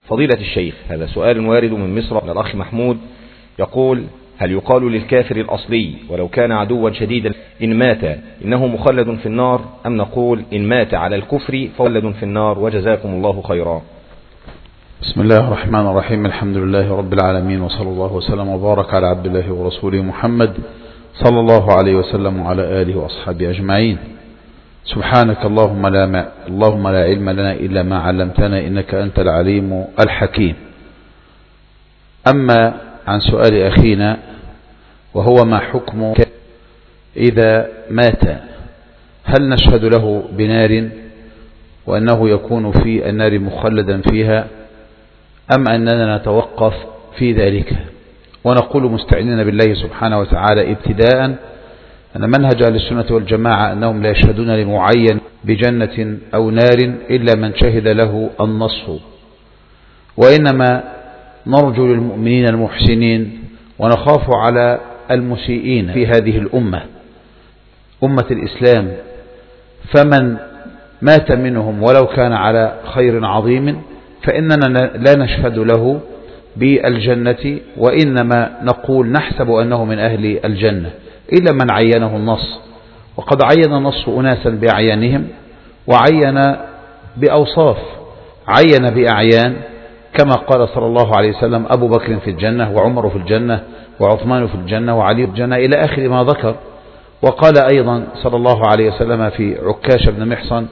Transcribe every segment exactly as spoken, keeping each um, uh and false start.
فضيلة الشيخ، هذا سؤال وارد من مصر من الأخ محمود، يقول: هل يقال للكافر الأصلي ولو كان عدوا شديدا إن مات إنه مخلد في النار، أم نقول إن مات على الكفر فولد في النار؟ وجزاكم الله خيرا. بسم الله الرحمن الرحيم. الحمد لله رب العالمين، وصلى الله وسلم وبارك على عبد الله ورسوله محمد صلى الله عليه وسلم وعلى آله وأصحابه أجمعين. سبحانك اللهم لا, ما اللهم لا علم لنا إلا ما علمتنا إنك أنت العليم الحكيم. أما عن سؤال أخينا وهو ما حكم إذا مات، هل نشهد له بنار وأنه يكون في النار مخلدا فيها، أم أننا نتوقف في ذلك ونقول مستعينين بالله سبحانه وتعالى ابتداء أن منهج أهل السنة والجماعة أنهم لا يشهدون لمعين بجنة أو نار إلا من شهد له النص، وإنما نرجو للمؤمنين المحسنين ونخاف على المسيئين في هذه الأمة أمة الإسلام، فمن مات منهم ولو كان على خير عظيم فإننا لا نشهد له بالجنة، وإنما نقول نحسب أنه من أهل الجنة إلا من عينه النص. وقد عين النص أناسا بأعيانهم وعين بأوصاف، عين بأعيان كما قال صلى الله عليه وسلم: أبو بكر في الجنة، وعمر في الجنة، وعثمان في الجنة، وعلي في الجنة، إلى آخر ما ذكر. وقال أيضا صلى الله عليه وسلم في عكاش بن محصن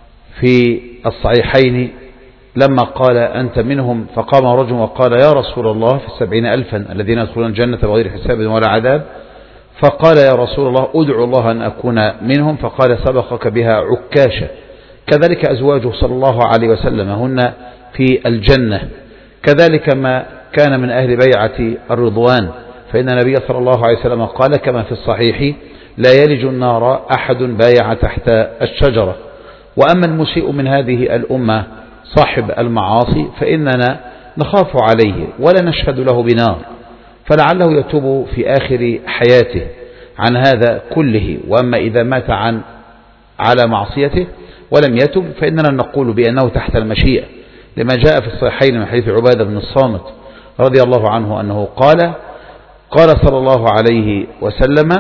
في الصحيحين لما قال: أنت منهم، فقام رجل وقال: يا رسول الله، في السبعين ألفا الذين يدخلون الجنة بغير حساب ولا عذاب، فقال: يا رسول الله، أدعو الله أن أكون منهم، فقال: سبقك بها عكاشة. كذلك أزواجه صلى الله عليه وسلم هن في الجنة. كذلك ما كان من أهل بيعة الرضوان، فإن النبي صلى الله عليه وسلم قال كما في الصحيح: لا يلج النار أحد بايع تحت الشجرة. وأما المسيء من هذه الأمة صاحب المعاصي فإننا نخاف عليه ولا نشهد له بنار، فلعله يتوب في آخر حياته عن هذا كله. وأما إذا مات عن على معصيته ولم يتب فإننا نقول بأنه تحت المشيئة، لما جاء في الصحيحين من حديث عبادة بن الصامت رضي الله عنه أنه قال: قال صلى الله عليه وسلم: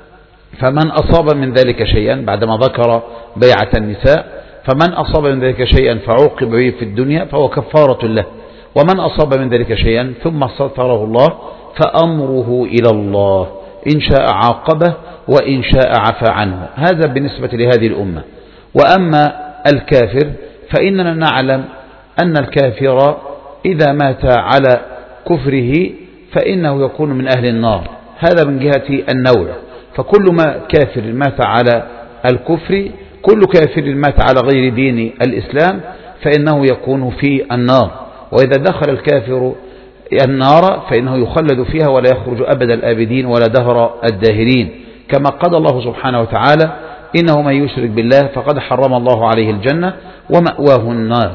فمن أصاب من ذلك شيئا، بعدما ذكر بيعة النساء، فمن أصاب من ذلك شيئا فعوقب به في الدنيا فهو كفارة له، ومن أصاب من ذلك شيئا ثم ستره الله فأمره إلى الله، إن شاء عاقبه وإن شاء عفى عنه. هذا بالنسبة لهذه الأمة. وأما الكافر فإننا نعلم أن الكافر إذا مات على كفره فإنه يكون من أهل النار، هذا من جهة النوع. فكل ما كافر مات على الكفر، كل كافر مات على غير دين الإسلام فإنه يكون في النار. وإذا دخل الكافر النار فإنه يخلد فيها ولا يخرج أبد الآبدين ولا دهر الداهرين، كما قال الله سبحانه وتعالى: إنه من يشرك بالله فقد حرم الله عليه الجنة ومأواه النار.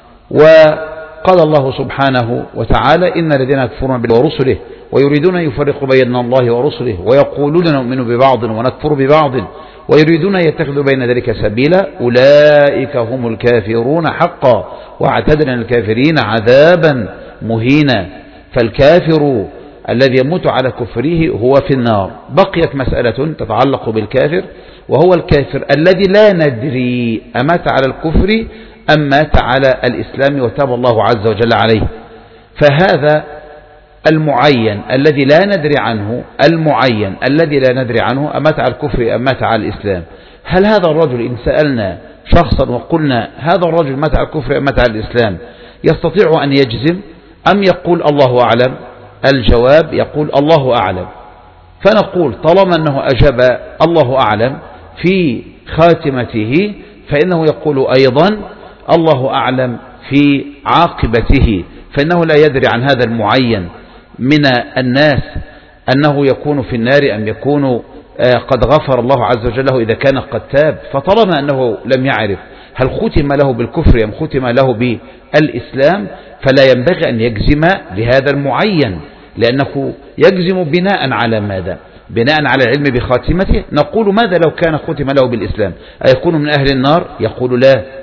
وقال الله سبحانه وتعالى: إن الذين يكفرون بالله ورسله ويريدون أن يفرقوا بين الله ورسله ويقولون نؤمن ببعض ونكفر ببعض ويريدون أن يتخذوا بين ذلك سبيلا أولئك هم الكافرون حقا واعتدنا للكافرين عذابا مهينا. فالكافر الذي يموت على كفره هو في النار. بقيت مسألة تتعلق بالكافر، وهو الكافر الذي لا ندري أمات على الكفر أم مات على الإسلام وتاب الله عز وجل عليه. فهذا المعين الذي لا ندري عنه، المعين الذي لا ندري عنه أمات على الكفر أم مات على الإسلام، هل هذا الرجل إن سألنا شخصا وقلنا هذا الرجل مات على الكفر أم مات على الإسلام يستطيع أن يجزم أم يقول الله أعلم؟ الجواب يقول الله أعلم. فنقول طالما أنه أجاب الله أعلم في خاتمته فإنه يقول أيضا الله أعلم في عاقبته، فإنه لا يدري عن هذا المعين من الناس أنه يكون في النار أم يكون قد غفر الله عز وجل له إذا كان قد تاب. فطالما أنه لم يعرف هل ختم له بالكفر أم ختم له بالإسلام فلا ينبغي أن يجزم لهذا المعين، لأنه يجزم بناء على ماذا؟ بناء على العلم بخاتمته. نقول ماذا لو كان ختم له بالإسلام، أيكون من أهل النار؟ يقول لا،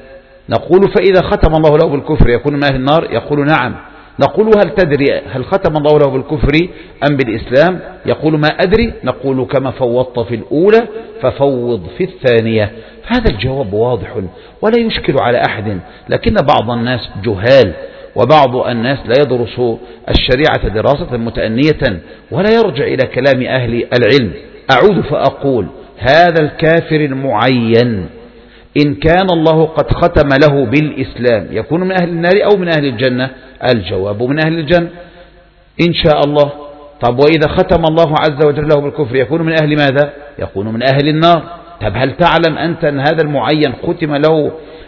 نقول فإذا ختم الله له بالكفر يكون من أهل النار؟ يقول نعم. نقول هل تدري هل ختم الله له بالكفر أم بالإسلام؟ يقول ما أدري. نقول كما فوضت في الأولى ففوض في الثانية. هذا الجواب واضح ولا يشكل على أحد، لكن بعض الناس جهال، وبعض الناس لا يدرس الشريعة دراسة متأنية ولا يرجع إلى كلام أهل العلم. أعود فأقول هذا الكافر المعين إن كان الله قد ختم له بالإسلام يكون من أهل النار أو من أهل الجنة؟ الجواب من أهل الجنة إن شاء الله. طب وإذا ختم الله عز وجل له بالكفر يكون من أهل ماذا؟ يكون من أهل النار. طب هل تعلم أنت أن هذا المعين ختم له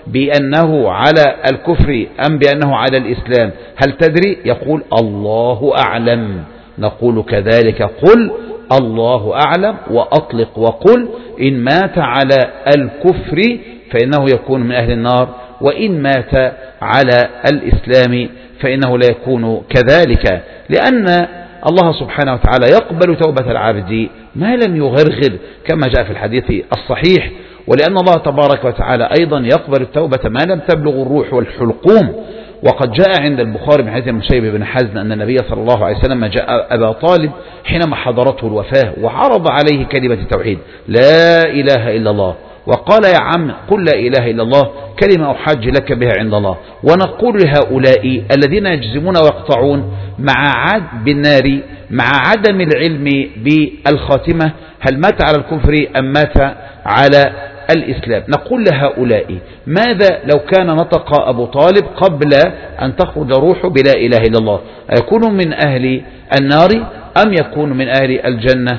بأنه على الكفر أم بأنه على الإسلام؟ هل تدري؟ يقول الله أعلم. نقول كذلك قل الله أعلم وأطلق وقل إن مات على الكفر فإنه يكون من أهل النار، وإن مات على الإسلام فإنه لا يكون كذلك، لأن الله سبحانه وتعالى يقبل توبة العبد ما لم يغرغر كما جاء في الحديث الصحيح، ولأن الله تبارك وتعالى أيضا يقبل التوبة ما لم تبلغ الروح والحلقوم. وقد جاء عند البخاري من حديث المسيب بن حزن أن النبي صلى الله عليه وسلم جاء أبا طالب حينما حضرته الوفاة وعرض عليه كلمة التوحيد لا إله إلا الله، وقال يا عم قل لا إله إلا الله كلمة أحاج لك بها عند الله. ونقول لهؤلاء الذين يجزمون ويقطعون مع عد بالنار مع عدم العلم بالخاتمة هل مات على الكفر أم مات على الإسلام، نقول لهؤلاء ماذا لو كان نطق أبو طالب قبل أن تخرج روحه بلا إله إلا الله، أيكون من أهل النار أم يكون من أهل الجنة؟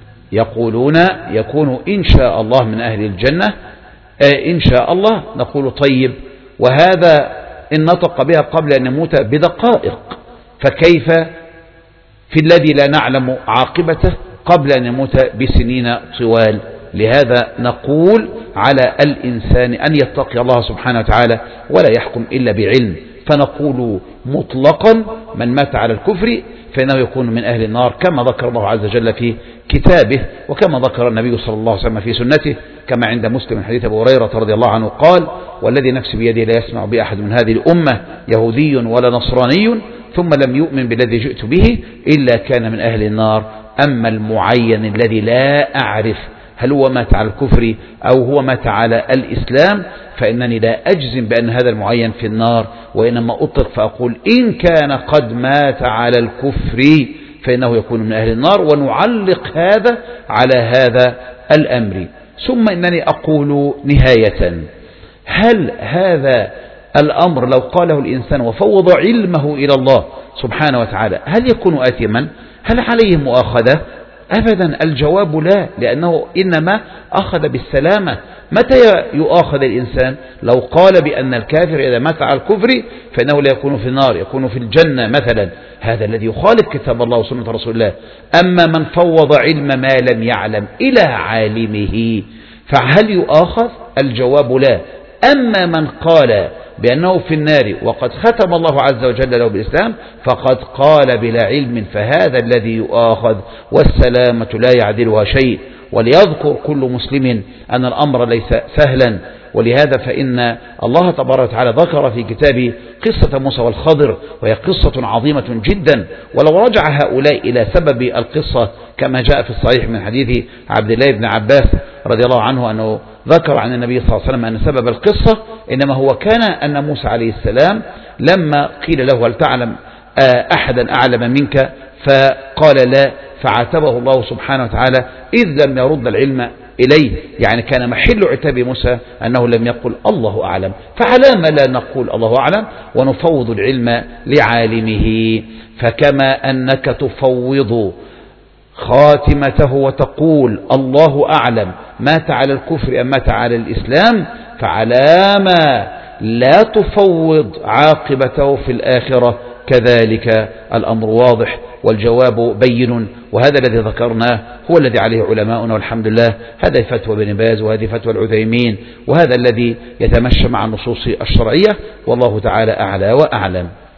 يقولون يكون إن شاء الله من أهل الجنة إن شاء الله. نقول طيب وهذا إن نطق بها قبل أن يموت بدقائق، فكيف في الذي لا نعلم عاقبته قبل أن يموت بسنين طوال؟ لهذا نقول على الإنسان أن يتقي الله سبحانه وتعالى ولا يحكم إلا بعلم، فنقول مطلقا من مات على الكفر فإنه يكون من أهل النار كما ذكر الله عز وجل في كتابه، وكما ذكر النبي صلى الله عليه وسلم في سنته، كما عند مسلم من حديث أبي هريرة رضي الله عنه قال والذي نفسي بيده لا يسمع بأحد من هذه الأمة يهودي ولا نصراني ثم لم يؤمن بالذي جئت به إلا كان من أهل النار. أما المعين الذي لا أعرف هل هو مات على الكفر أو هو مات على الإسلام فإنني لا أجزم بأن هذا المعين في النار، وإنما أطلق فأقول إن كان قد مات على الكفر فإنه يكون من أهل النار، ونعلق هذا على هذا الأمر. ثم إنني أقول نهاية هل هذا الأمر لو قاله الإنسان وفوض علمه إلى الله سبحانه وتعالى هل يكون آثما؟ هل عليه مؤاخذة؟ أبدا، الجواب لا، لأنه إنما أخذ بالسلامة. متى يؤاخذ الإنسان؟ لو قال بأن الكافر إذا مات على الكفر فإنه لا يكون في النار يكون في الجنة مثلا، هذا الذي يخالف كتاب الله وسنة رسول الله. أما من فوض علم ما لم يعلم إلى عالمه فهل يؤاخذ؟ الجواب لا. أما من قال بأنه في النار وقد ختم الله عز وجل له بالإسلام فقد قال بلا علم فهذا الذي يؤاخذ، والسلامة لا يعدلها شيء. وليذكر كل مسلم أن الأمر ليس سهلا، ولهذا فإن الله تبارك وتعالى ذكر في كتابه قصة موسى والخضر وهي قصة عظيمة جدا. ولو رجع هؤلاء إلى سبب القصة كما جاء في الصحيح من حديث عبد الله بن عباس رضي الله عنه أنه ذكر عن النبي صلى الله عليه وسلم أن سبب القصة إنما هو كان أن موسى عليه السلام لما قيل له هل تعلم أحدا أعلم منك فقال لا، فعاتبه الله سبحانه وتعالى إذ لم يرد العلم إليه، يعني كان محل عتاب موسى أنه لم يقل الله أعلم. فعلى ما لا نقول الله أعلم ونفوض العلم لعالمه؟ فكما أنك تفوض خاتمته وتقول الله أعلم مات على الكفر أم مات على الإسلام، فعلامة لا تفوض عاقبته في الآخرة كذلك الأمر واضح والجواب بين. وهذا الذي ذكرناه هو الذي عليه علماؤنا والحمد لله. هذه فتوى ابن باز وهذه فتوى العثيمين، وهذا الذي يتمشى مع النصوص الشرعية، والله تعالى أعلى وأعلم.